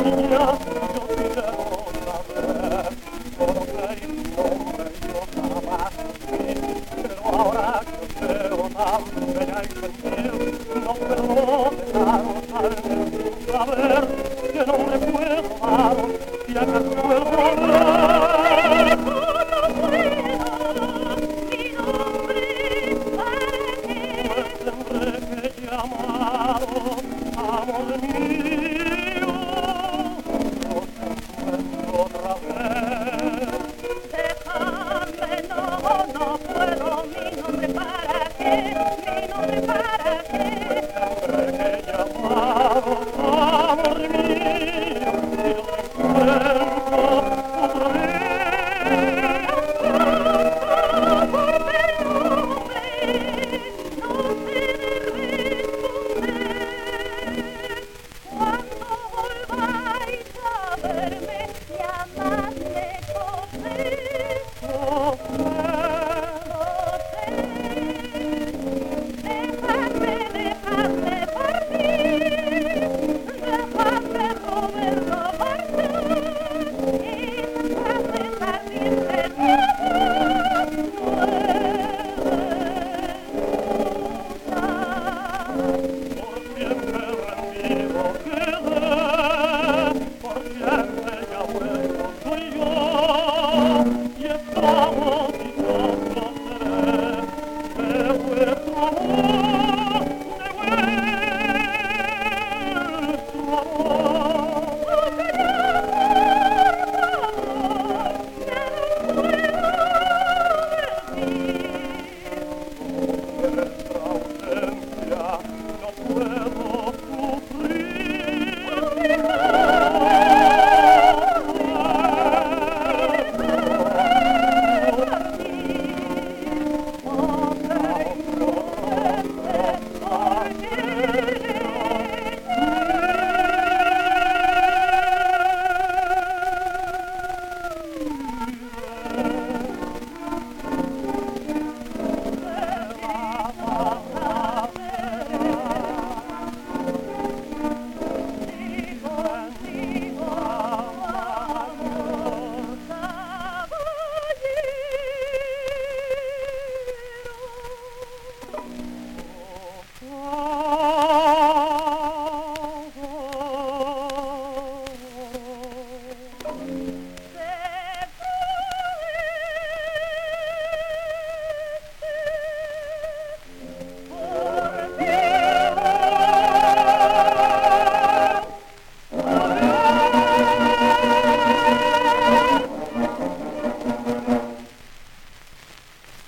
niña, yo quiero saber por qué nombre yo jamás vi, pero ahora que veo tan bella y gentil, no puedo dejaros sin saber qué nombre puedo daros, si acaso puedo volver. No puedo, mi nombre, ¿para qué? Pues tendré que llamaros, amor mío, no te encuentro otra vez. Déjame, no puedo, mi nombre, ¿para qué? Mi nombre, ¿para qué?